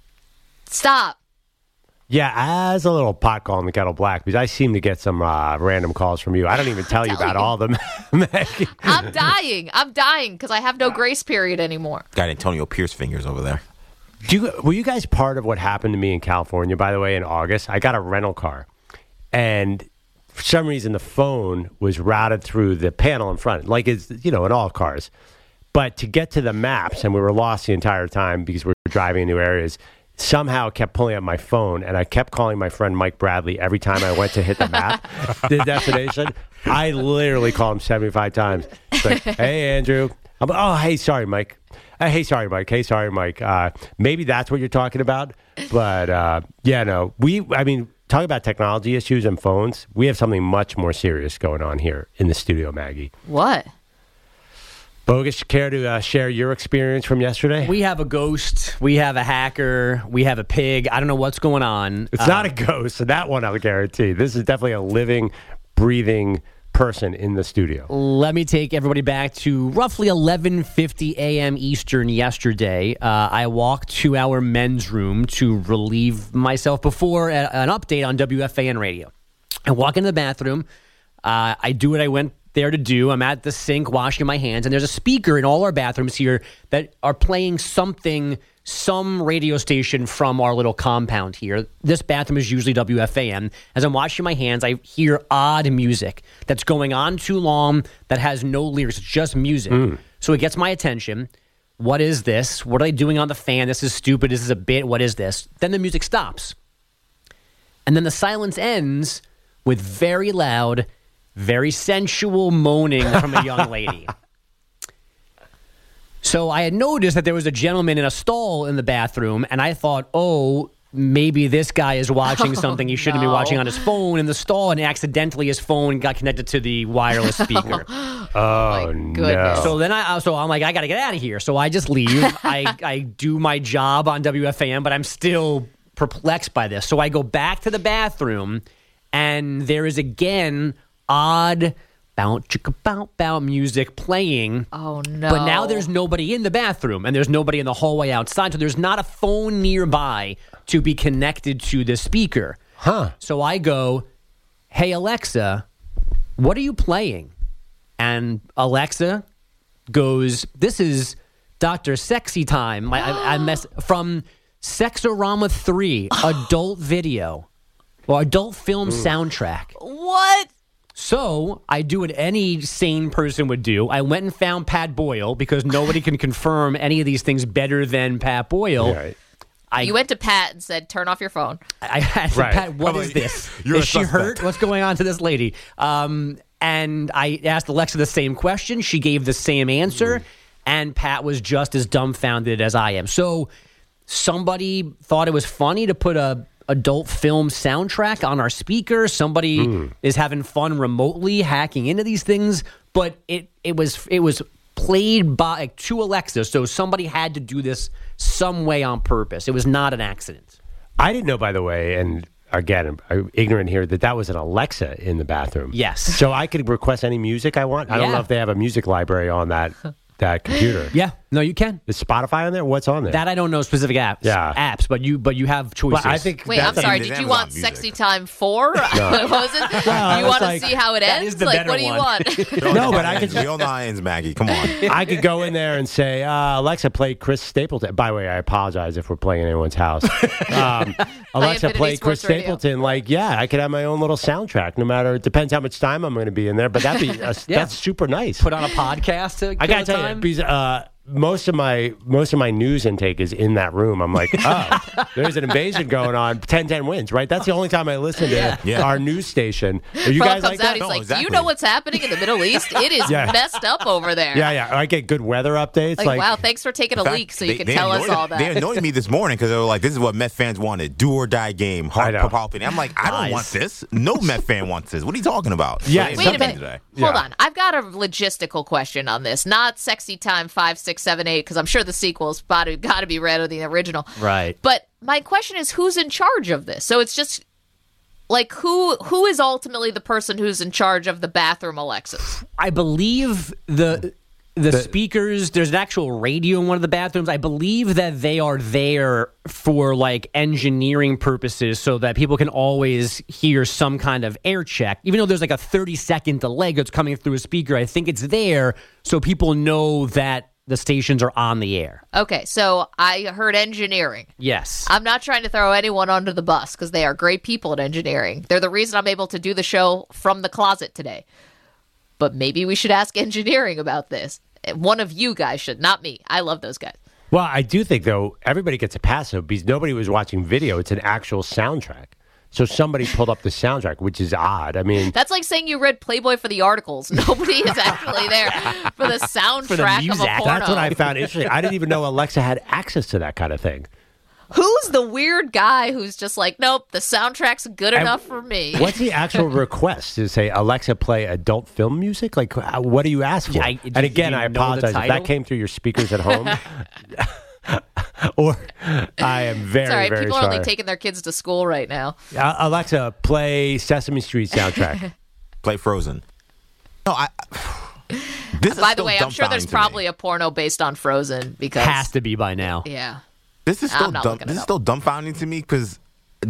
Stop. Yeah, as a little pot calling the kettle black, because I seem to get some uh, random calls from you. I don't even tell you about you. all of them. I'm dying. I'm dying because I have no grace period anymore. Got Antonio Pierce fingers over there. Do you, were you guys part of what happened to me in California, by the way, in August? I got a rental car, and... for some reason, the phone was routed through the panel in front, like it's, you know, in all cars. But to get to the maps, and we were lost the entire time because we were driving in new areas, somehow it kept pulling up my phone, and I kept calling my friend Mike Bradley every time I went to hit the map, the destination. I literally called him seventy-five times. It's like, hey, Andrew. I'm like, oh, hey, sorry, Mike. Uh, hey, sorry, Mike. Hey, sorry, Mike. Uh, maybe that's what you're talking about. But, uh, yeah, no. We, I mean... talk about technology issues and phones. We have something much more serious going on here in the studio, Maggie. What? Bogus, care to uh, share your experience from yesterday? We have a ghost. We have a hacker. We have a pig. I don't know what's going on. It's uh, not a ghost. So that one I'll guarantee. This is definitely a living, breathing person in the studio. Let me take everybody back to roughly eleven fifty a.m. Eastern yesterday. Uh, I walked to our men's room to relieve myself before a, an update on W F A N radio. I walk into the bathroom. Uh, I do what I went there to do. I'm at the sink washing my hands, and there's a speaker in all our bathrooms here that are playing something, some radio station from our little compound here. This bathroom is usually W F A M. As I'm washing my hands, I hear odd music that's going on too long that has no lyrics. It's just music. Mm. So it gets my attention. What is this? What are they doing on the fan? This is stupid. This is a bit. What is this? Then the music stops. And then the silence ends with very loud, very sensual moaning from a young lady. So I had noticed that there was a gentleman in a stall in the bathroom, and I thought, oh, maybe this guy is watching something he shouldn't no. be watching on his phone in the stall, and accidentally his phone got connected to the wireless speaker. Oh, no. So then I, so I'm like, I got to get out of here. So I just leave. I, I do my job on W F A M, but I'm still perplexed by this. So I go back to the bathroom, and there is again odd bow chicka bow bow music playing. Oh no. But now there's nobody in the bathroom and there's nobody in the hallway outside, so there's not a phone nearby to be connected to the speaker. Huh. So I go, "Hey Alexa, what are you playing?" And Alexa goes, "This is Doctor Sexy Time." I, I, I mess from Sexorama three adult video or adult film mm. soundtrack. What? So I do what any sane person would do. I went and found Pat Boyle because nobody can confirm any of these things better than Pat Boyle. Right. I, you went to Pat and said, "Turn off your phone." I asked right. Pat, "What I'm is like, this? You're is a she suspect. hurt? What's going on to this lady?" Um, and I asked Alexa the same question. She gave the same answer, mm. and Pat was just as dumbfounded as I am. So somebody thought it was funny to put a adult film soundtrack on our speaker. Somebody mm. is having fun remotely hacking into these things, but it it was it was played by to Alexa, so somebody had to do this some way on purpose. It was not an accident. I didn't know, by the way, and again, I'm ignorant here, that that was an Alexa in the bathroom. Yes. So I could request any music I want? I Yeah. don't know if they have a music library on that that computer. Yeah, no, you can. Is Spotify on there? What's on there? That I don't know specific apps. Yeah. apps, but you but you have choices. Well, I think Wait, I'm that's- sorry. It is Did you Amazon want Music. Sexy Time four? what was it? Well, you it's want like- to see how it that ends? is the Like, better what do you one. want? No, but I could We all know how it ends, Maggie. Come on. I could go in there and say, uh, Alexa, play Chris Stapleton. By the way, I apologize if we're playing in anyone's house. Um, Alexa, Infinity play Chris Sports Radio. Stapleton. Like, yeah, I could have my own little soundtrack. No matter, it depends how much time I'm going to be in there. But that'd be a, Yeah. that's super nice. Put on a podcast to I kill gotta the tell time. you, because uh, most of my most of my news intake is in that room. I'm like, oh, there's an invasion going on. ten ten wins, right? That's the only time I listen to Yeah. Yeah. our news station. Are you Fro guys comes like out. that? He's No, like, "Do exactly. you know what's happening in the Middle East? It is Yeah. messed up over there." Yeah, yeah. I get good weather updates. Like, Like, wow, thanks for taking a In fact, leak so they- you can they tell us annoyed- all that. They annoyed me this morning because they were like, "This is what Met fans wanted: do or die game, I hard know. palpitating." I'm like, I don't Lies. want this. No Met fan wants this. What are you talking about? So Yeah, they Wait a annoyed me minute. today. Hold Yeah. on. I've got a logistical question on this. Not Sexy Time five, six, seven, eight, because I'm sure the sequel's got to, got to be better than the original. Right. But my question is, who's in charge of this? So it's just like who who is ultimately the person who's in charge of the bathroom Alexas? I believe the the speakers, there's an actual radio in one of the bathrooms. I believe that they are there for like engineering purposes so that people can always hear some kind of air check. Even though there's like a thirty second delay that's coming through a speaker, I think it's there so people know that the stations are on the air. Okay, so I heard engineering. Yes. I'm not trying to throw anyone under the bus because they are great people at engineering. They're the reason I'm able to do the show from the closet today. But maybe we should ask engineering about this. One of you guys should, not me. I love those guys. well, I do think though everybody gets a pass though because nobody was watching video. It's an actual soundtrack. So somebody pulled up the soundtrack, which is odd. I mean, That's like saying you read Playboy for the articles. Nobody is actually there for the soundtrack of a music. porno. that's what I found interesting. I didn't even know Alexa had access to that kind of thing. Who's the weird guy who's just like, nope, the soundtrack's good And enough for me? What's the actual request? To say, Alexa, play adult film music? Like, uh, what do you ask for? Yeah, I- and again, do you I know the apologize if that title? came through your speakers at home. Or I am very, Sorry, very people are sorry. only taking their kids to school right now. Uh, Alexa, play Sesame Street soundtrack. Play Frozen. No, I. This is By the still way, I'm sure there's dumbfounding to me. probably a porno based on Frozen because Has to be by now. yeah. This is I'm still not dumb, looking it this is up. still dumbfounding to me because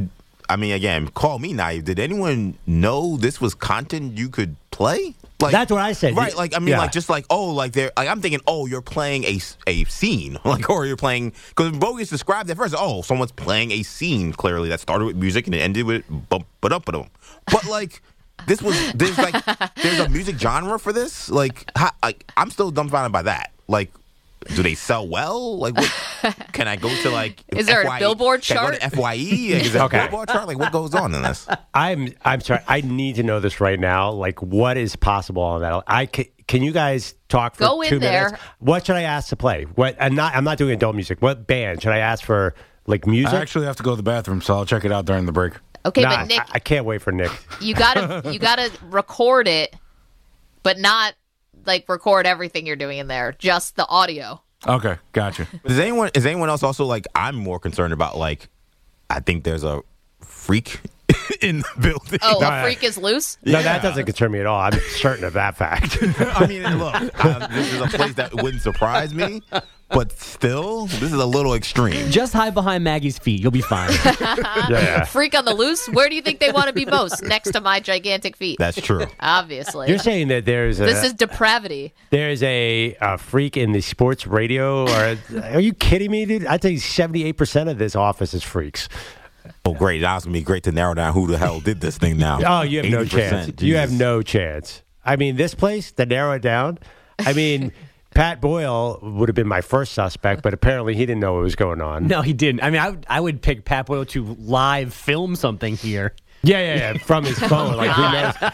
I mean, again, call me naive. Did anyone know this was content you could play? Like, That's what I said. Right, like, I mean, Yeah. like, just like, oh, like, they're, like, I'm thinking, oh, you're playing a, a scene. Like, or you're playing, because Bogus described that first, oh, someone's playing a scene, clearly, that started with music and it ended with bump, but up, but up. But, like, this was, there's, like, there's a music genre for this? Like, how, like, I'm still dumbfounded by that. Like, do they sell well? Like, what, can I go to, like, Is there F Y E? a Billboard Can I chart? go to F Y E? Is there Okay. a Billboard chart? Like, what goes on in this? I'm I'm sorry. I need to know this right now. Like, what is possible on that? I can, can you guys talk for Go in two there. minutes? What should I ask to play? What? I'm not. I'm not doing adult music. What band should I ask for? Like music? I actually have to go to the bathroom, so I'll check it out during the break. Okay, Nah, but Nick, I, I can't wait for Nick. you gotta you gotta record it, but not like record everything you're doing in there, just the audio. Okay, gotcha. Is anyone is anyone else also like? I'm more concerned about like. I think there's a freak in the building. Oh, No, a freak is loose? No, that doesn't concern me at all. I'm certain of that fact. I mean, look, uh, this is a place that wouldn't surprise me, but still, this is a little extreme. Just hide behind Maggie's feet. You'll be fine. yeah. Freak on the loose? Where do you think they want to be most? Next to my gigantic feet. That's true. Obviously. You're saying that there's a This is depravity. there's a, a freak in the sports radio? Or are you kidding me, dude? I'd say seventy-eight percent of this office is freaks. Oh, great! Now it's gonna be great to narrow down who the hell did this thing. Now, Oh, you have no eighty percent. chance. You have Jesus. no chance. I mean, this place, to narrow it down, I mean, Pat Boyle would have been my first suspect, but apparently he didn't know what was going on. No, he didn't. I mean, I would, I would pick Pat Boyle to live film something here. Yeah, yeah, yeah, from his phone. Like, who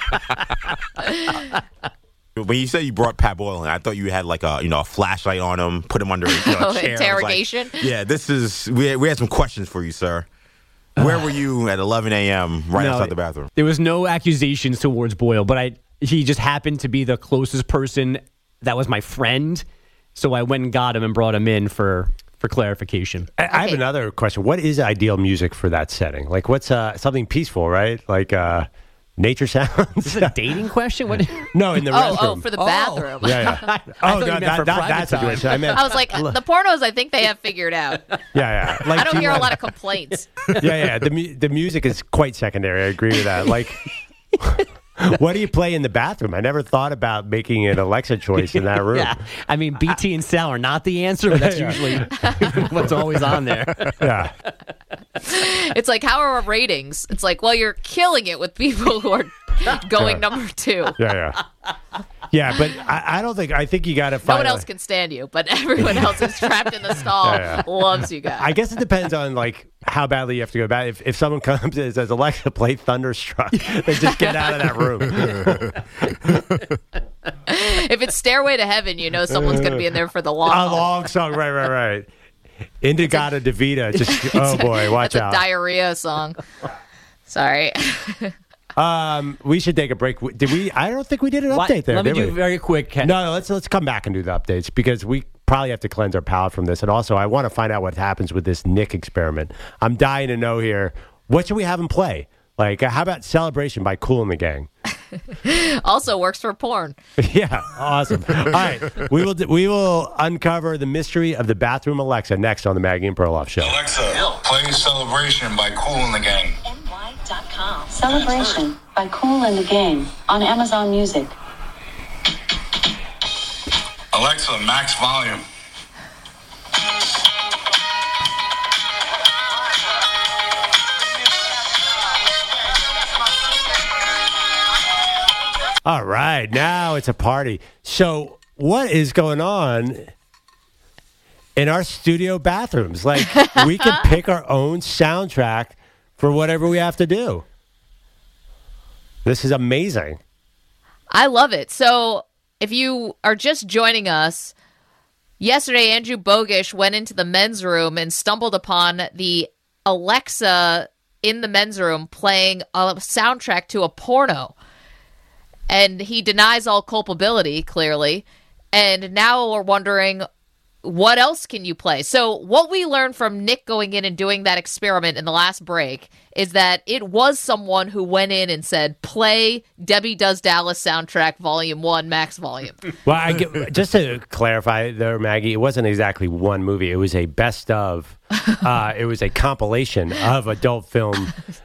knows? When you say you brought Pat Boyle in, I thought you had like a you know a flashlight on him, put him under you know, a Oh, chair. I was like, interrogation? yeah, this is we had, we had some questions for you, sir. Where were you at eleven a.m. right No, outside the bathroom? There was no accusations towards Boyle, but I he just happened to be the closest person that was my friend. So I went and got him and brought him in for, for clarification. I, I have another question. What is ideal music for that setting? Like, what's uh, something peaceful, right? Like uh, nature sounds? Is this a dating question? What? No, in the Oh, restroom. oh, for the bathroom. Yeah, yeah. I Oh, thought no, you meant that, for that, private that's time. situation. I meant, I was like, the pornos I think they have figured out. yeah, yeah. Like, I don't do hear you a want- lot of complaints. Yeah, yeah. The mu- the music is quite secondary. I agree with that. Like, what do you play in the bathroom? I never thought about making an Alexa choice in that room. Yeah. I mean, B T and Sal are not the answer, but that's usually what's always on there. Yeah. It's like, how are our ratings? It's like, well, you're killing it with people who are going Yeah. number two. Yeah, yeah. Yeah, but I, I don't think, I think you got to No find. one a- else can stand you, but everyone else is trapped in the stall, Yeah, yeah. loves you guys. I guess it depends on like how badly you have to go back. If, if someone comes and says, Alexa, play Thunderstruck, they just get out of that room. If it's Stairway to Heaven, you know someone's going to be in there for the long A haul. long song, right, right, right. Indigata Devita, just, oh boy, watch That's out. a diarrhea song. Sorry. Um, we should take a break. Did we? I don't think we did an What? update there. Let me did do we? very quick. No, no, let's let's come back and do the updates because we probably have to cleanse our palate from this. And also, I want to find out what happens with this Nick experiment. I'm dying to know here. What should we have him play? Like, uh, how about Celebration by Kool and the Gang? Also works for porn. Yeah, awesome. All right, we will we will uncover the mystery of the bathroom Alexa next on the Maggie and Perloff Show. Alexa, play Celebration by Kool and the Gang. Celebration by Kool and the Gang on Amazon Music. Alexa, max volume. All right, now it's a party. So, what is going on in our studio bathrooms? Like, we can pick our own soundtrack for whatever we have to do. This is amazing. I love it. So, if you are just joining us, yesterday Andrew Bogish went into the men's room and stumbled upon the Alexa in the men's room playing a soundtrack to a porno. And he denies all culpability, clearly. And now we're wondering, what else can you play? So what we learned from Nick going in and doing that experiment in the last break is that it was someone who went in and said, play Debbie Does Dallas soundtrack volume one, max volume. Well, I get, just to clarify there, Maggie, it wasn't exactly one movie. It was a best of. Uh, it was a compilation of adult film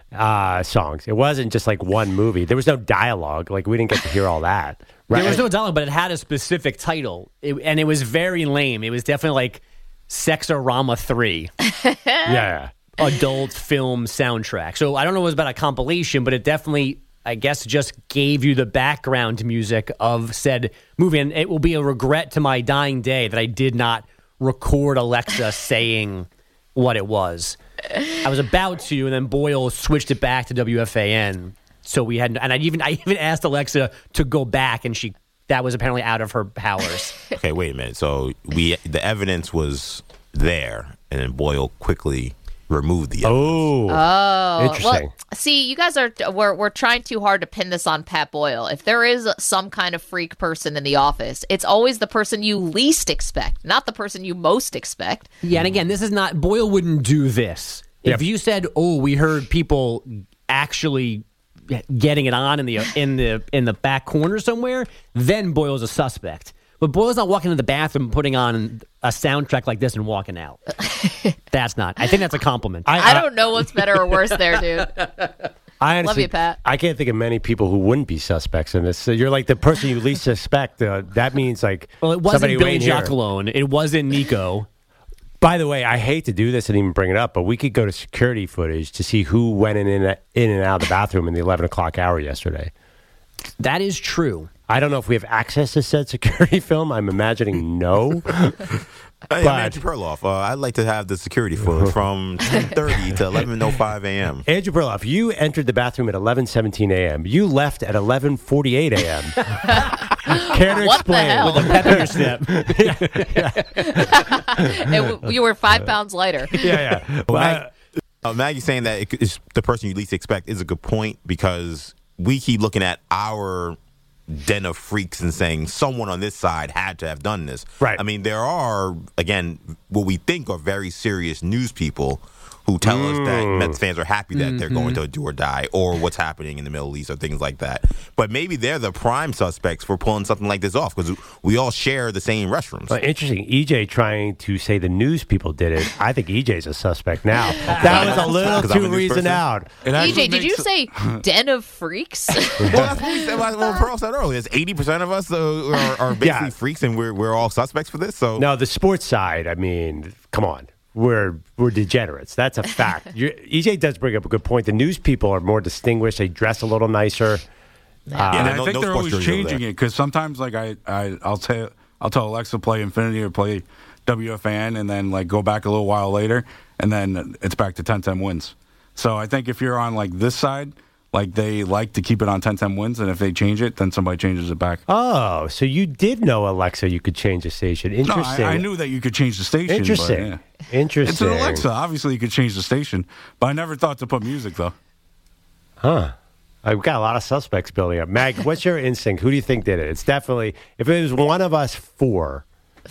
uh, songs. It wasn't just like one movie. There was no dialogue. Like we didn't get to hear all that. Right? There was no dialogue, but it had a specific title, it, and it was very lame. It was definitely like Sexorama three. Yeah. Adult film soundtrack. So I don't know if it was about a compilation, but it definitely, I guess, just gave you the background music of said movie. And it will be a regret to my dying day that I did not record Alexa saying what it was. I was about to, and then Boyle switched it back to W F A N. So we had, and I even I even asked Alexa to go back, and she that was apparently out of her powers. Okay, wait a minute. So we the evidence was there, and then Boyle quickly removed the evidence. Oh, Oh, interesting. Well, see, you guys are we're we're trying too hard to pin this on Pat Boyle. If there is some kind of freak person in the office, it's always the person you least expect, not the person you most expect. Yeah, and again, this is not Boyle wouldn't do this. If you said, "Oh, we heard people actually getting it on in the in the in the back corner somewhere," then Boyle's a suspect. But Boyle's not walking into the bathroom, putting on a soundtrack like this and walking out. That's not. I think that's a compliment. I, I don't know what's better or worse there, dude. I honestly, Love you, Pat. I can't think of many people who wouldn't be suspects in this. So you're like the person you least suspect. Uh, that means like well, it somebody wasn't who Billy ain't here. Giacalone. It wasn't Nico. By the way, I hate to do this and even bring it up, but we could go to security footage to see who went in and, in and out of the bathroom in the eleven o'clock hour yesterday. That is true. I don't know if we have access to said security film. I'm imagining no. Hey, I'm Andrew Perloff. Uh, I'd like to have the security footage from ten thirty to eleven oh five a.m. Andrew Perloff, you entered the bathroom at eleven seventeen a.m. You left at eleven forty-eight a.m. Care to What the explain? hell? With a pep in your step. And you were five pounds lighter. Yeah, yeah. Well, Mag- uh, Maggie's saying that it, it's the person you least expect is a good point because we keep looking at our den of freaks and saying someone on this side had to have done this. Right. I mean, there are, again, what we think are very serious news people who tell Mm. us that Mets fans are happy that they're going Mm-hmm. to do or die or what's happening in the Middle East or things like that. But maybe they're the prime suspects for pulling something like this off because we all share the same restrooms. Well, interesting. E J trying to say the news people did it. I think E J's a suspect now. That was a little 'Cause I'm a too news reasoned person. out. E J, did you say den of freaks? Well, that's what we said, like what Pearl said earlier. It's eighty percent of us uh, are, are basically Yeah. freaks, and we're we're all suspects for this. So No, the sports side, I mean, come on. We're we're degenerates. That's a fact. You're, E J does bring up a good point. The news people are more distinguished. They dress a little nicer. Yeah, and no- I no think they're sports always jerseys over changing there. it because sometimes, like I, I, I'll tell, I'll tell Alexa play Infinity or play W F A N, and then like go back a little while later, and then it's back to ten ten wins. So I think if you're on like this side, like they like to keep it on ten ten wins, and if they change it, then somebody changes it back. Oh, so you did know, Alexa, you could change the station. Interesting. No, I, I knew that you could change the station. Interesting. But, yeah. Interesting. It's an Alexa. Obviously, you could change the station, but I never thought to put music though. Huh. I've got a lot of suspects building up. Mag, what's your instinct? Who do you think did it? It's definitely, if it was one of us four.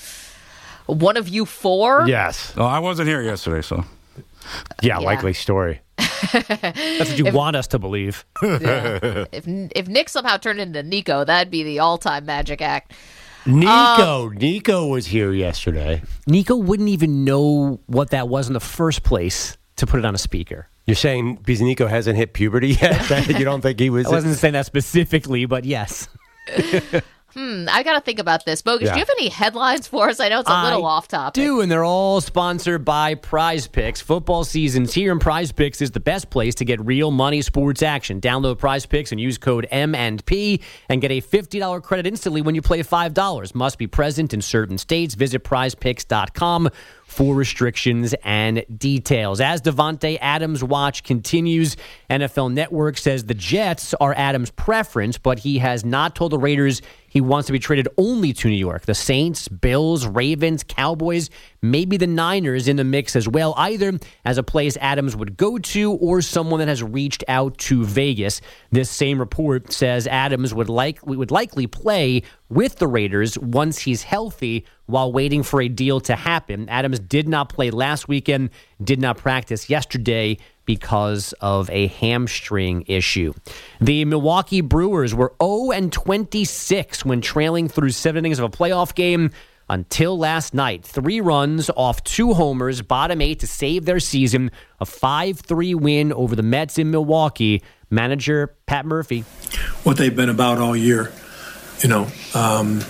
One of you four? Yes. Well, I wasn't here yesterday, so. Yeah, Yeah. likely story. That's what you If- want us to believe. Yeah. If if Nick somehow turned into Nico, that'd be the all-time magic act. Nico. Nico was here yesterday. Nico wouldn't even know what that was in the first place to put it on a speaker. You're saying because Nico hasn't hit puberty yet? That you don't think he was? I wasn't saying that specifically, but yes. Hmm, I got to think about this. Bogus, Yeah. do you have any headlines for us? I know it's a little I off topic. do, and they're all sponsored by Prize Picks. Football season's here, and Prize Picks is the best place to get real money sports action. Download Prize Picks and use code M and P and get a fifty dollars credit instantly when you play five dollars. Must be present in certain states. Visit prize picks dot com for restrictions and details. As Davante Adams' watch continues, N F L Network says the Jets are Adams' preference, but he has not told the Raiders he wants to be traded only to New York. The Saints, Bills, Ravens, Cowboys, maybe the Niners in the mix as well, either as a place Adams would go to or someone that has reached out to Vegas. This same report says Adams would like would likely play with the Raiders once he's healthy while waiting for a deal to happen. Adams did not play last weekend, did not practice yesterday because of a hamstring issue. The Milwaukee Brewers were oh and twenty-six when trailing through seven innings of a playoff game until last night. Three runs off two homers, bottom eight to save their season. A five three win over the Mets in Milwaukee. Manager Pat Murphy. What they've been about all year, you know, um,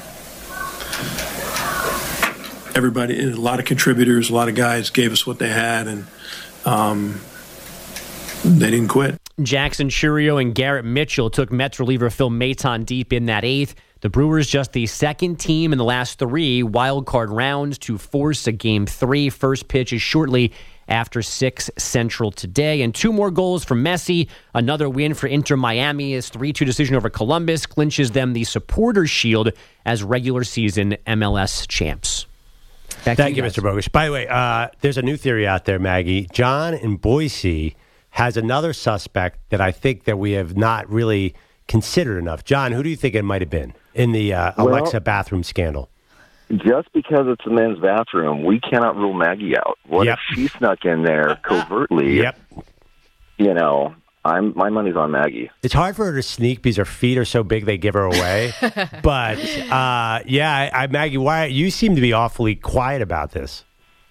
everybody, a lot of contributors, a lot of guys gave us what they had, and um, they didn't quit. Jackson Chourio and Garrett Mitchell took Mets reliever Phil Maton deep in that eighth. The Brewers just the second team in the last three wild card rounds to force a game three. First pitch is shortly after six Central today. And two more goals from Messi. Another win for Inter Miami. His three two decision over Columbus clinches them the Supporters Shield as regular season M L S champs. Back Thank you, you, Mister Bogusch. By the way, uh, there's a new theory out there, Maggie. John in Boise has another suspect that I think that we have not really considered enough. John, who do you think it might have been in the uh, Well, Alexa bathroom scandal? Just because it's a men's bathroom, we cannot rule Maggie out. What Yep. if she snuck in there covertly? Yep. You know, I'm my money's on Maggie. It's hard for her to sneak because her feet are so big they give her away. but uh, yeah, I, I, Maggie, why you seem to be awfully quiet about this?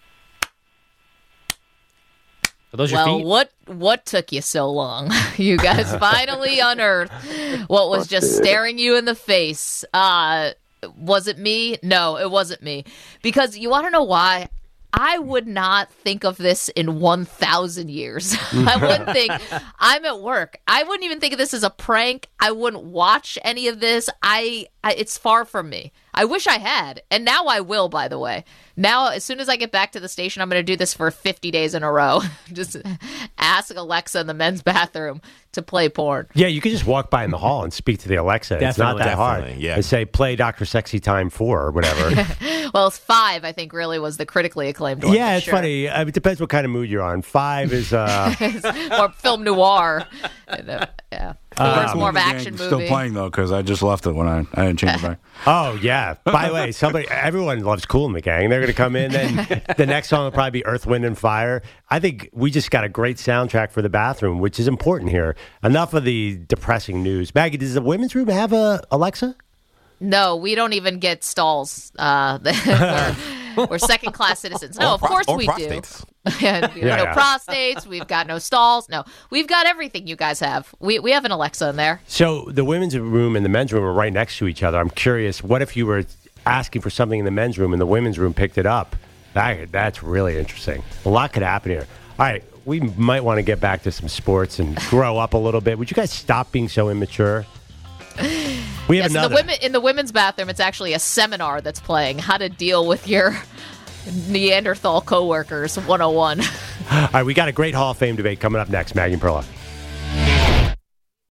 Are those your well, feet? what what took you so long? You guys finally unearthed what was just staring you in the face. Uh, was it me? No, it wasn't me. Because you want to know why? I would not think of this in one thousand years. I wouldn't think, I'm at work. I wouldn't even think of this as a prank. I wouldn't watch any of this. I, I it's far from me. I wish I had. And now I will, by the way. Now, as soon as I get back to the station, I'm going to do this for fifty days in a row. Just ask Alexa in the men's bathroom to play porn. Yeah, you could just walk by in the hall and speak to the Alexa. It's not Definitely. that hard. Definitely, yeah. And say, play Doctor Sexy Time four or whatever. Well, five, I think, really was the critically acclaimed one. yeah, for it's sure. funny. Uh, it depends what kind of mood you're on. Five is... Uh, Or film noir. And, uh, yeah. Uh, Four's more of an action movie. Still playing though because I just left it when I I didn't change it back. Oh yeah. By the way, somebody, everyone loves Kool and the Gang. They're going to come in, and the next song will probably be Earth, Wind, and Fire. I think we just got a great soundtrack for the bathroom, which is important here. Enough of the depressing news. Maggie, does the women's room have a Alexa? No, we don't even get stalls. Uh, we're, we're second-class citizens. No, Or of pro- course or we prostates. do. Yeah, we have Yeah, no yeah. prostates. We've got no stalls. No, we've got everything you guys have. We we have an Alexa in there. So the women's room and the men's room are right next to each other. I'm curious, what if you were asking for something in the men's room and the women's room picked it up? That, that's really interesting. A lot could happen here. All right, we might want to get back to some sports and grow up a little bit. Would you guys stop being so immature? We have Yes, in another. the women in the women's bathroom, it's actually a seminar that's playing how to deal with your Neanderthal coworkers one oh one. All right, we got a great Hall of Fame debate coming up next. Maggie and Perla.